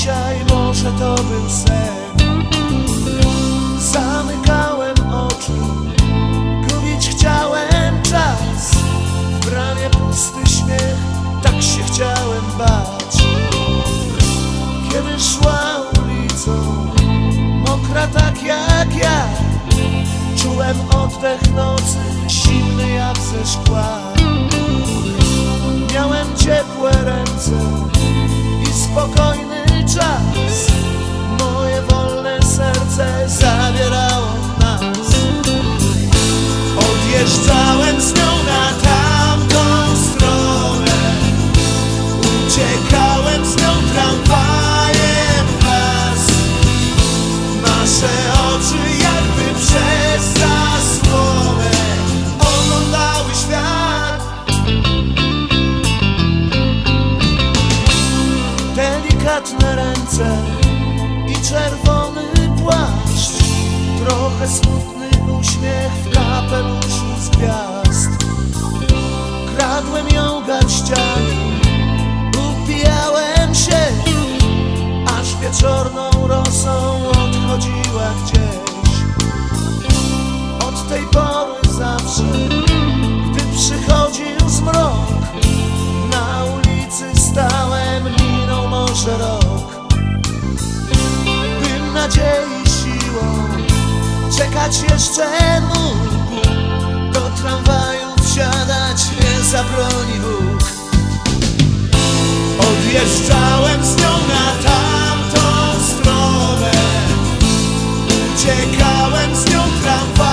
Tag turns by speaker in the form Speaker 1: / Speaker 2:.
Speaker 1: dzisiaj może to był sen. Zamykałem oczy, gubić chciałem czas. W bramie pusty śmiech, tak się chciałem bać. Kiedy szła ulicą, mokra tak jak ja, czułem oddech nocy, zimny jak ze szkła. Miałem ciepłe ręce i spokojny czas. Moje wolne serce zabierało nas. Odjeżdżałem z nią na tamtą stronę, uciekałem z nią tramwajem w las. Nasze oczy jakby przez zasłonę oglądały świat. Delikatne ręce i czerwony płaszcz, trochę smutny uśmiech w kapeluszu z gwiazd. Kradłem ją garściami, upijałem się, aż wieczorną rosą odchodziła gdzieś. Od tej pory zawsze, gdy przychodził zmrok, na ulicy stałem, minął może rok. Bym nadziei siłą czekać jeszcze mógł, do tramwaju wsiadać nie zabroni Bóg. Odjeżdżałem z nią na tamtą stronę, uciekałem z nią tramwajem.